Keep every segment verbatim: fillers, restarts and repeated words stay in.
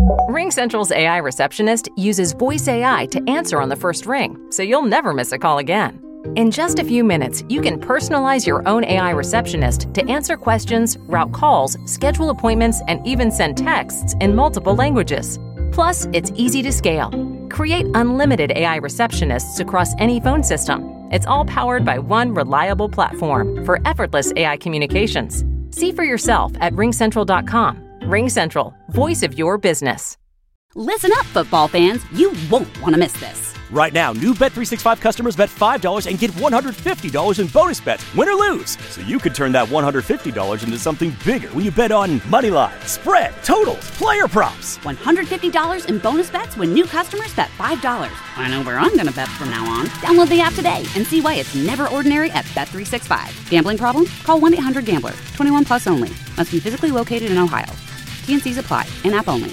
RingCentral's A I receptionist uses voice A I to answer on the first ring, so you'll never miss a call again. In just a few minutes, you can personalize your own A I receptionist to answer questions, route calls, schedule appointments, and even send texts in multiple languages. Plus, it's easy to scale. Create unlimited A I receptionists across any phone system. It's all powered by one reliable platform for effortless A I communications. See for yourself at ring central dot com. RingCentral, voice of your business. Listen up, football fans. You won't want to miss this. Right now, new Bet three sixty-five customers bet five dollars and get one hundred fifty dollars in bonus bets, win or lose. So you could turn that one hundred fifty dollars into something bigger when you bet on money line, spread, totals, player props. one hundred fifty dollars in bonus bets when new customers bet five dollars. I know where I'm going to bet from now on. Download the app today and see why it's never ordinary at Bet three sixty-five. Gambling problem? Call one eight hundred gambler. twenty-one plus only. Must be physically located in Ohio. T and C's apply. In-app only.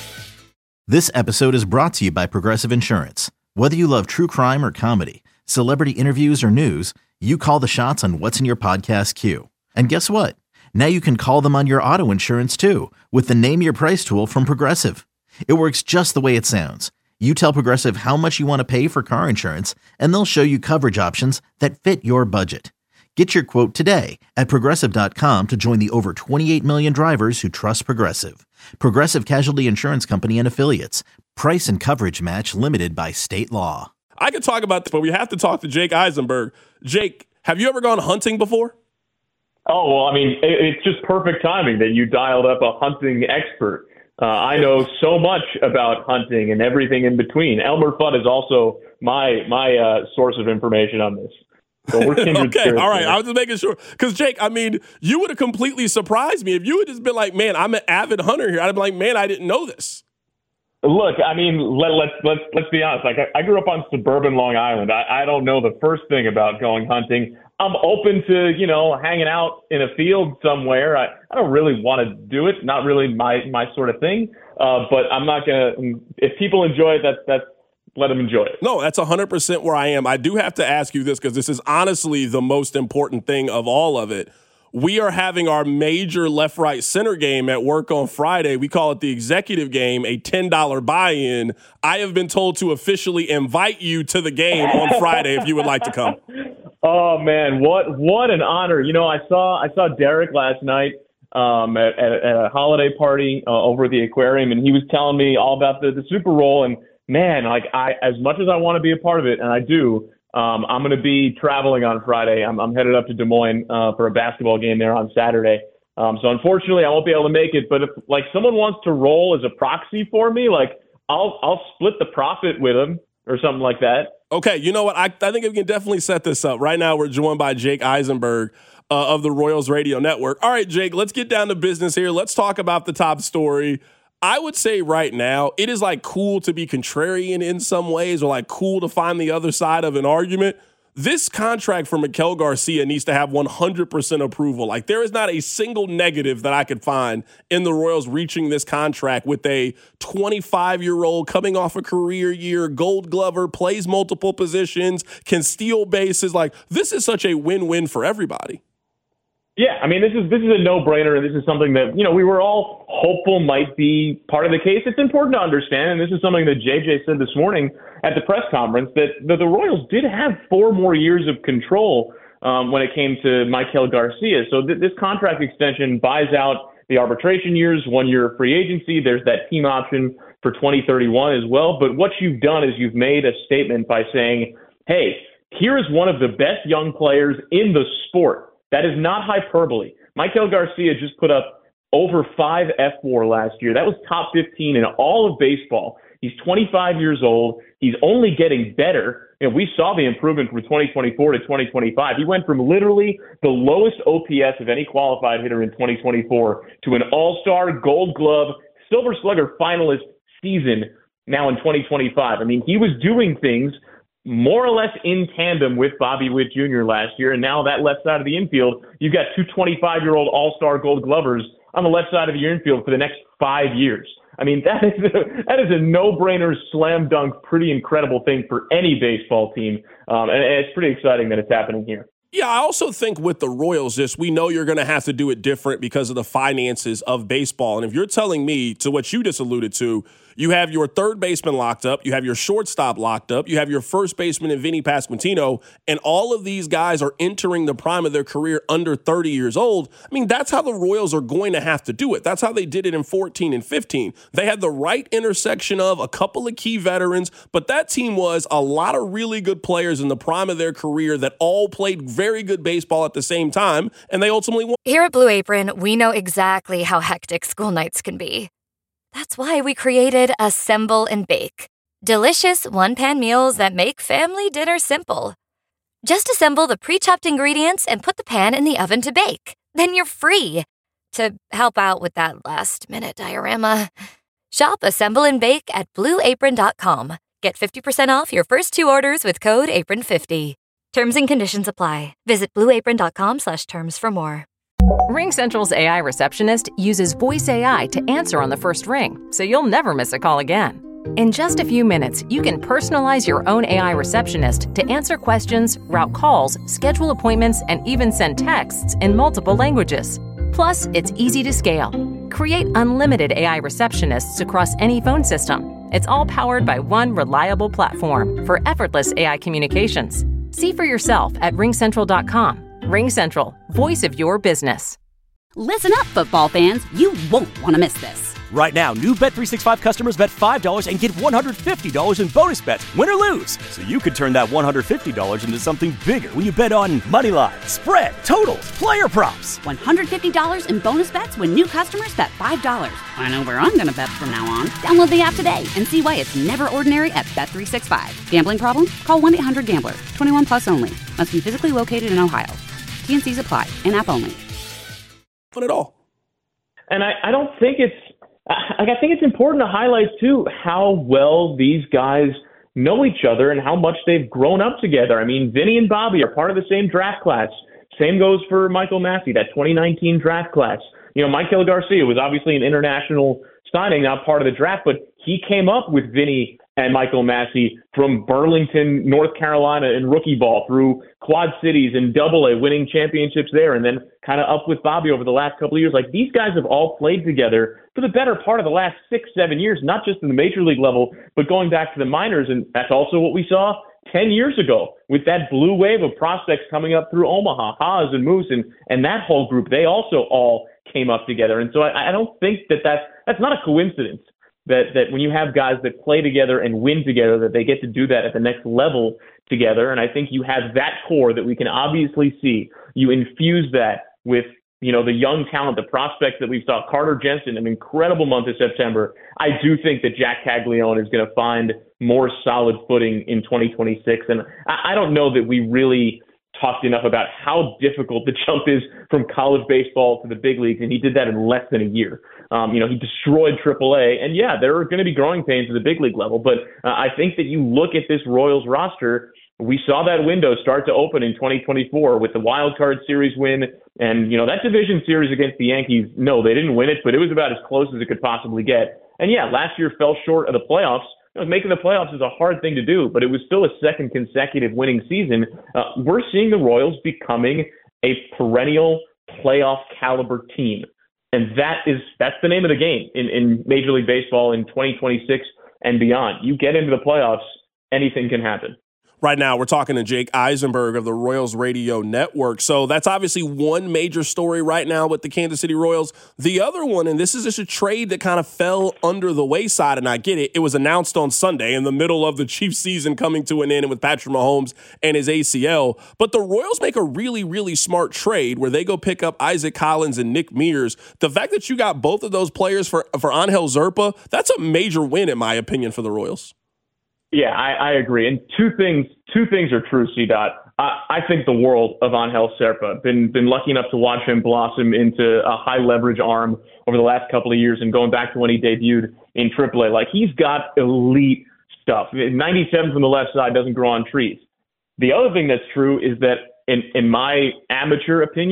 This episode is brought to you by Progressive Insurance. Whether you love true crime or comedy, celebrity interviews or news, you call the shots on what's in your podcast queue. And guess what? Now you can call them on your auto insurance too with the Name Your Price tool from Progressive. It works just the way it sounds. You tell Progressive how much you want to pay for car insurance, and they'll show you coverage options that fit your budget. Get your quote today at progressive dot com to join the over twenty-eight million drivers who trust Progressive. Progressive Casualty Insurance Company and Affiliates. Price and coverage match limited by state law. I could talk about this, but we have to talk to Jake Eisenberg. Jake, have you ever gone hunting before? Oh, well, I mean, it's just perfect timing that you dialed up a hunting expert. Uh, I know so much about hunting and everything in between. Elmer Fudd is also my my uh, source of information on this. So we're kindred okay, all right. there. I was just making sure. Because, Jake, I mean, you would have completely surprised me if you had just been like, man, I'm an avid hunter here. I'd have been like, man, I didn't know this. Look, I mean, let, let's let's let's be honest. Like, I, I grew up on suburban Long Island. I, I don't know the first thing about going hunting. I'm open to, you know, hanging out in a field somewhere. I, I don't really want to do it. Not really my my sort of thing. Uh, but I'm not gonna. If people enjoy it, that's that's. Let them enjoy it. No, that's one hundred percent where I am. I do have to ask you this because this is honestly the most important thing of all of it. We are having our major left, right, center game at work on Friday. We call it the executive game, a ten dollars buy-in. I have been told to officially invite you to the game on Friday if you would like to come. Oh, man, what what an honor. You know, I saw I saw Derek last night um, at, at, at a holiday party uh, over at the aquarium, and he was telling me all about the, the Super Bowl. And man, like I, as much as I want to be a part of it, and I do, um, I'm going to be traveling on Friday. I'm, I'm headed up to Des Moines uh, for a basketball game there on Saturday. Um, so unfortunately, I won't be able to make it. But if like someone wants to roll as a proxy for me, like I'll I'll split the profit with them or something like that. Okay, you know what? I, I think we can definitely set this up. Right now, we're joined by Jake Eisenberg uh, of the Royals Radio Network. All right, Jake, let's get down to business here. Let's talk about the top story. I would say right now, it is like cool to be contrarian in some ways or like cool to find the other side of an argument. This contract for Maikel Garcia needs to have one hundred percent approval. Like there is not a single negative that I could find in the Royals reaching this contract with a twenty-five-year-old coming off a career year, gold glover, plays multiple positions, can steal bases. Like this is such a win-win for everybody. Yeah, I mean, this is this is a no-brainer, and this is something that, you know, we were all hopeful might be part of the case. It's important to understand, and this is something that J J said this morning at the press conference, that the, the Royals did have four more years of control um, when it came to Maikel Garcia. So th- this contract extension buys out the arbitration years, one year of free agency. There's that team option for twenty thirty-one as well. But what you've done is you've made a statement by saying, hey, here is one of the best young players in the sport. That is not hyperbole. Maikel Garcia just put up over five F W A R last year. That was top fifteen in all of baseball. He's twenty-five years old. He's only getting better. And we saw the improvement from twenty twenty-four to twenty twenty-five. He went from literally the lowest O P S of any qualified hitter in twenty twenty-four to an all-star, gold glove, silver slugger finalist season now in twenty twenty-five. I mean, he was doing things more or less in tandem with Bobby Witt Junior last year, and now that left side of the infield, you've got two twenty-five-year-old all-star gold glovers on the left side of your infield for the next five years. I mean, that is a, that is a no-brainer, slam dunk, pretty incredible thing for any baseball team, um, and, and it's pretty exciting that it's happening here. Yeah, I also think with the Royals, just we know you're going to have to do it different because of the finances of baseball. And if you're telling me, to what you just alluded to, you have your third baseman locked up, you have your shortstop locked up, you have your first baseman in Vinny Pasquantino, and all of these guys are entering the prime of their career under thirty years old. I mean, that's how the Royals are going to have to do it. That's how they did it in fourteen and fifteen. They had the right intersection of a couple of key veterans, but that team was a lot of really good players in the prime of their career that all played very good baseball at the same time, and they ultimately won. Here at Blue Apron, we know exactly how hectic school nights can be. That's why we created Assemble and Bake. Delicious one-pan meals that make family dinner simple. Just assemble the pre-chopped ingredients and put the pan in the oven to bake. Then you're free to help out with that last-minute diorama. Shop Assemble and Bake at blue apron dot com. Get fifty percent off your first two orders with code apron fifty. Terms and conditions apply. Visit blue apron dot com slash terms for more. RingCentral's A I receptionist uses voice A I to answer on the first ring, so you'll never miss a call again. In just a few minutes, you can personalize your own A I receptionist to answer questions, route calls, schedule appointments, and even send texts in multiple languages. Plus, it's easy to scale. Create unlimited A I receptionists across any phone system. It's all powered by one reliable platform for effortless A I communications. See for yourself at ring central dot com. RingCentral, voice of your business. Listen up, football fans. You won't want to miss this. Right now, new Bet three sixty-five customers bet five dollars and get one hundred fifty dollars in bonus bets, win or lose. So you could turn that one hundred fifty dollars into something bigger when you bet on money line, spread, totals, player props. one hundred fifty dollars in bonus bets when new customers bet five dollars. I know where I'm going to bet from now on. Download the app today and see why it's never ordinary at Bet three sixty-five. Gambling problem? Call one eight hundred gambler. twenty-one plus only. Must be physically located in Ohio. T and C's apply. In-app only. Fun at all. And I, I don't think it's I, I think it's important to highlight, too, how well these guys know each other and how much they've grown up together. I mean, Vinny and Bobby are part of the same draft class. Same goes for Michael Massey, that twenty nineteen draft class. You know, Michael Garcia was obviously an international signing, not part of the draft, but he came up with Vinny and Michael Massey from Burlington, North Carolina in rookie ball through Quad Cities and Double A, winning championships there, and then kind of up with Bobby over the last couple of years. Like, these guys have all played together for the better part of the last six, seven years, not just in the major league level, but going back to the minors. And that's also what we saw ten years ago with that blue wave of prospects coming up through Omaha, Haas and Moose, and, and that whole group. They also all came up together. And so I, I don't think that that's, that's not a coincidence. That, that when you have guys that play together and win together, that they get to do that at the next level together. And I think you have that core that we can obviously see. You infuse that with, you know, the young talent, the prospects that we saw. Carter Jensen, an incredible month of September. I do think that Jack Caglione is going to find more solid footing in twenty twenty-six. And I, I don't know that we really talked enough about how difficult the jump is from college baseball to the big leagues, and he did that in less than a year. Um, you know, he destroyed triple A, and yeah, there are going to be growing pains at the big league level, but uh, I think that you look at this Royals roster, we saw that window start to open in twenty twenty-four with the wild card series win, and, you know, that division series against the Yankees, no, they didn't win it, but it was about as close as it could possibly get. And yeah, last year fell short of the playoffs. You know, making the playoffs is a hard thing to do, but it was still a second consecutive winning season. Uh, we're seeing the Royals becoming a perennial playoff caliber team. And that is that's the name of the game in, in Major League Baseball in twenty twenty-six and beyond. You get into the playoffs, anything can happen. Right now, we're talking to Jake Eisenberg of the Royals Radio Network. So that's obviously one major story right now with the Kansas City Royals. The other one, and this is just a trade that kind of fell under the wayside, and I get it, it was announced on Sunday in the middle of the Chiefs season coming to an end with Patrick Mahomes and his A C L. But the Royals make a really, really smart trade where they go pick up Isaac Collins and Nick Mears. The fact that you got both of those players for, for Angel Zerpa, that's a major win, in my opinion, for the Royals. Yeah, I, I agree. And two things two things are true, C-Dot. I, I think the world of Angel Zerpa. Been been lucky enough to watch him blossom into a high leverage arm over the last couple of years, and going back to when he debuted in triple A. Like, he's got elite stuff. ninety-seven from the left side doesn't grow on trees. The other thing that's true is that, in, in my amateur opinion,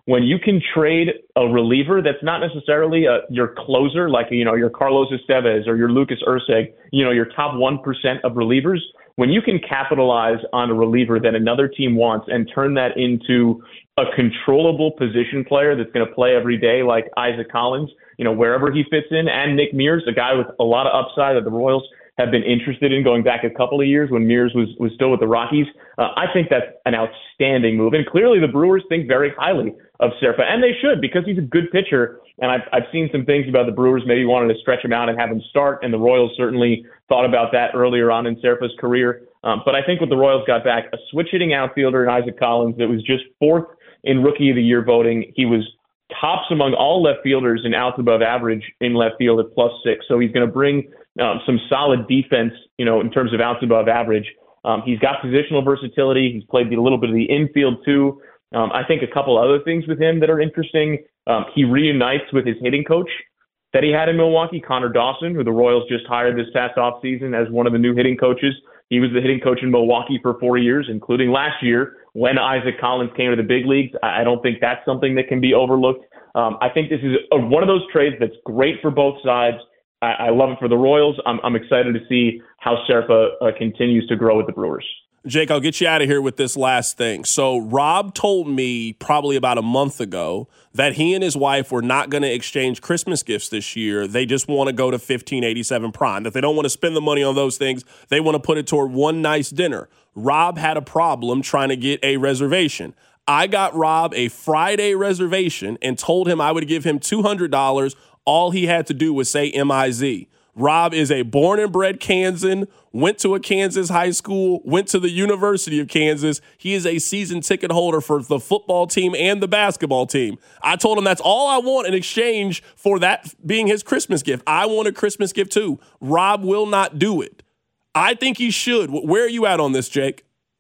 when you can trade a reliever that's not necessarily a, your closer, like, you know, your Carlos Estevez or your Lucas Erceg, you know, your top one percent of relievers, when you can capitalize on a reliever that another team wants and turn that into a controllable position player that's going to play every day, like Isaac Collins, you know, wherever he fits in, and Nick Mears, a guy with a lot of upside that the Royals have been interested in going back a couple of years when Mears was, was still with the Rockies. Uh, I think that's an outstanding move. And clearly the Brewers think very highly of Serpa, and they should, because he's a good pitcher. And I've, I've seen some things about the Brewers maybe wanted to stretch him out and have him start, and the Royals certainly thought about that earlier on in Serpa's career. Um, but I think what the Royals got back, a switch-hitting outfielder in Isaac Collins that was just fourth in Rookie of the Year voting. He was tops among all left fielders in outs above average in left field at plus six. So he's going to bring um, some solid defense, you know, in terms of outs above average. Um, he's got positional versatility. He's played a little bit of the infield too. Um, I think a couple other things with him that are interesting. Um, he reunites with his hitting coach that he had in Milwaukee, Connor Dawson, who the Royals just hired this past offseason as one of the new hitting coaches. He was the hitting coach in Milwaukee for four years, including last year when Isaac Collins came to the big leagues. I don't think that's something that can be overlooked. Um, I think this is a, one of those trades that's great for both sides. I, I love it for the Royals. I'm, I'm excited to see how Serpa uh, continues to grow with the Brewers. Jake, I'll get you out of here with this last thing. So Rob told me probably about a month ago that he and his wife were not going to exchange Christmas gifts this year. They just want to go to fifteen eighty-seven Prime. That they don't want to spend the money on those things. They want to put it toward one nice dinner. Rob had a problem trying to get a reservation. I got Rob a Friday reservation and told him I would give him two hundred dollars. All he had to do was say M I Z. Rob is a born and bred Kansan, went to a Kansas high school, went to the University of Kansas. He is a season ticket holder for the football team and the basketball team. I told him that's all I want in exchange for that being his Christmas gift. I want a Christmas gift too. Rob will not do it. I think he should. Where are you at on this, Jake?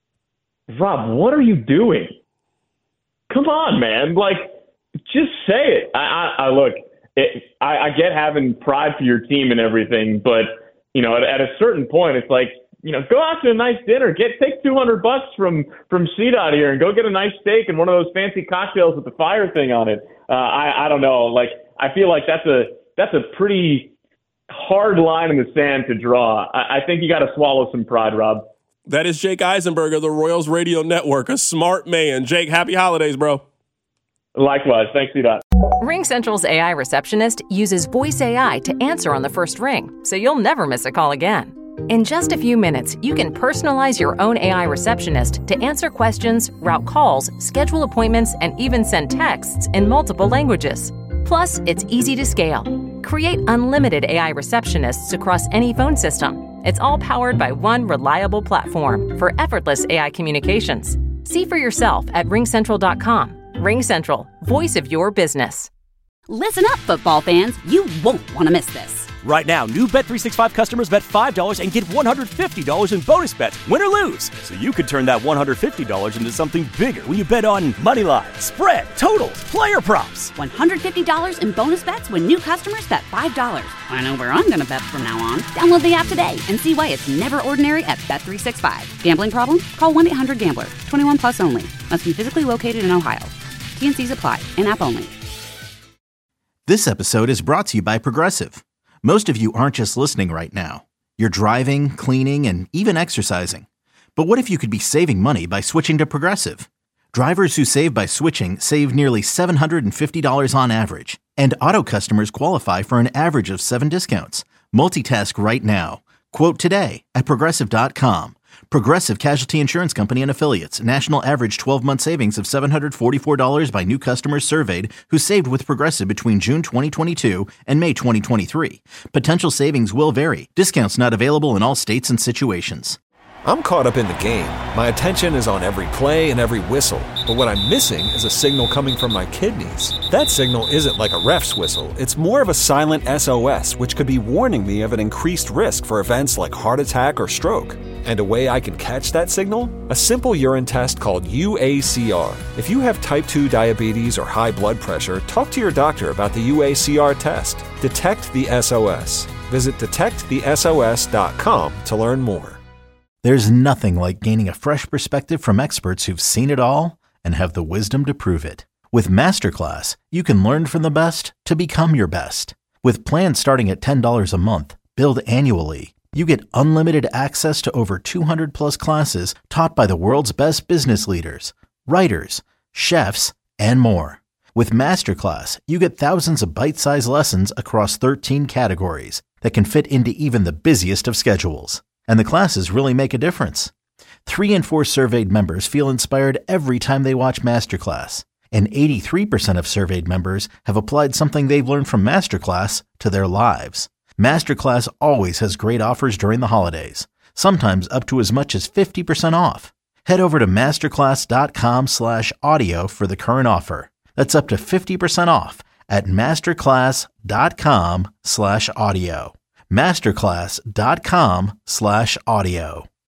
Rob, what are you doing? Come on, man. Like, just say it. I, I, I look, it, I, I get having pride for your team and everything, but, you know, at, at a certain point, it's like, you know, go out to a nice dinner, get take two hundred bucks from from C DOT here and go get a nice steak and one of those fancy cocktails with the fire thing on it. Uh, I, I don't know. Like, I feel like that's a that's a pretty hard line in the sand to draw. I, I think you got to swallow some pride, Rob. That is Jake Eisenberg of the Royals Radio Network, a smart man. Jake, happy holidays, bro. Likewise. Thanks, C DOT. RingCentral's A I receptionist uses voice A I to answer on the first ring, so you'll never miss a call again. In just a few minutes, you can personalize your own A I receptionist to answer questions, route calls, schedule appointments, and even send texts in multiple languages. Plus, it's easy to scale. Create unlimited A I receptionists across any phone system. It's all powered by one reliable platform for effortless A I communications. See for yourself at ring central dot com. RingCentral, voice of your business. Listen up, football fans. You won't want to miss this. Right now, new Bet three sixty-five customers bet five dollars and get one hundred fifty dollars in bonus bets, win or lose. So you could turn that one hundred fifty dollars into something bigger when you bet on money line, spread, totals, player props. one hundred fifty dollars in bonus bets when new customers bet five dollars. I know where I'm going to bet from now on. Download the app today and see why it's never ordinary at Bet three sixty-five. Gambling problem? Call one eight hundred gambler. twenty-one plus only. Must be physically located in Ohio. T and C's apply. In-app only. This episode is brought to you by Progressive. Most of you aren't just listening right now. You're driving, cleaning, and even exercising. But what if you could be saving money by switching to Progressive? Drivers who save by switching save nearly seven hundred fifty dollars on average. And auto customers qualify for an average of seven discounts. Multitask right now. Quote today at progressive dot com. Progressive Casualty Insurance Company and Affiliates. National average twelve-month savings of seven hundred forty-four dollars by new customers surveyed who saved with Progressive between June twenty twenty-two and May twenty twenty-three. Potential savings will vary. Discounts not available in all states and situations. I'm caught up in the game. My attention is on every play and every whistle. But what I'm missing is a signal coming from my kidneys. That signal isn't like a ref's whistle. It's more of a silent S O S, which could be warning me of an increased risk for events like heart attack or stroke. And a way I can catch that signal? A simple urine test called U A C R. If you have type two diabetes or high blood pressure, talk to your doctor about the U A C R test. Detect the S O S. Visit detect the S O S dot com to learn more. There's nothing like gaining a fresh perspective from experts who've seen it all and have the wisdom to prove it. With Masterclass, you can learn from the best to become your best. With plans starting at ten dollars a month, billed annually, you get unlimited access to over two hundred plus classes taught by the world's best business leaders, writers, chefs, and more. With Masterclass, you get thousands of bite-sized lessons across thirteen categories that can fit into even the busiest of schedules. And the classes really make a difference. Three in four surveyed members feel inspired every time they watch Masterclass. And eighty-three percent of surveyed members have applied something they've learned from Masterclass to their lives. Masterclass always has great offers during the holidays, sometimes up to as much as fifty percent off. Head over to masterclass.com slash audio for the current offer. That's up to fifty percent off at masterclass.com slash audio. Masterclass.com slash audio.